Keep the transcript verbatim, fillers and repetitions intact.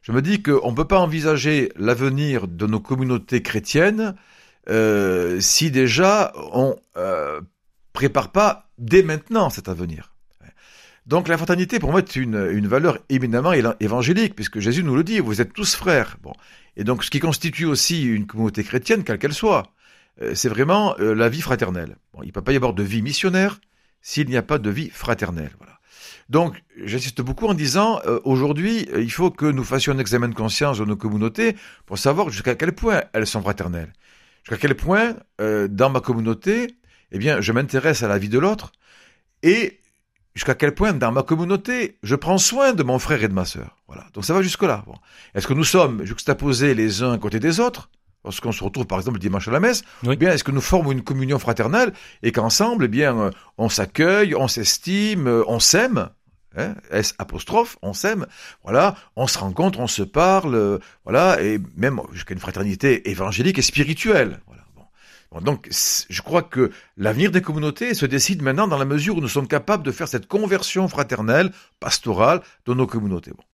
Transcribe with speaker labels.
Speaker 1: Je me dis qu'on ne peut pas envisager l'avenir de nos communautés chrétiennes euh, si déjà on euh, prépare pas dès maintenant cet avenir. Donc la fraternité, pour moi, est une, une valeur éminemment évangélique, puisque Jésus nous le dit, vous êtes tous frères. Bon. Et donc ce qui constitue aussi une communauté chrétienne, quelle qu'elle soit, euh, c'est vraiment euh, la vie fraternelle. Bon, il ne peut pas y avoir de vie missionnaire s'il n'y a pas de vie fraternelle. Voilà. Donc, j'insiste beaucoup en disant, euh, aujourd'hui, euh, il faut que nous fassions un examen de conscience de nos communautés pour savoir jusqu'à quel point elles sont fraternelles. Jusqu'à quel point, euh, dans ma communauté, eh bien, je m'intéresse à la vie de l'autre, et jusqu'à quel point, dans ma communauté, je prends soin de mon frère et de ma sœur. Voilà. Donc, ça va jusque-là. Bon. Est-ce que nous sommes juxtaposés les uns à côté des autres, lorsqu'on se retrouve, par exemple, le dimanche à la messe, oui. Ou bien est-ce que nous formons une communion fraternelle, et qu'ensemble, eh bien, on s'accueille, on s'estime, on s'aime, hein, S apostrophe, on s'aime, voilà, on se rencontre, on se parle, euh, voilà, et même jusqu'à une fraternité évangélique et spirituelle, voilà. Bon. Bon, donc, je crois que l'avenir des communautés se décide maintenant dans la mesure où nous sommes capables de faire cette conversion fraternelle, pastorale de nos communautés. Bon.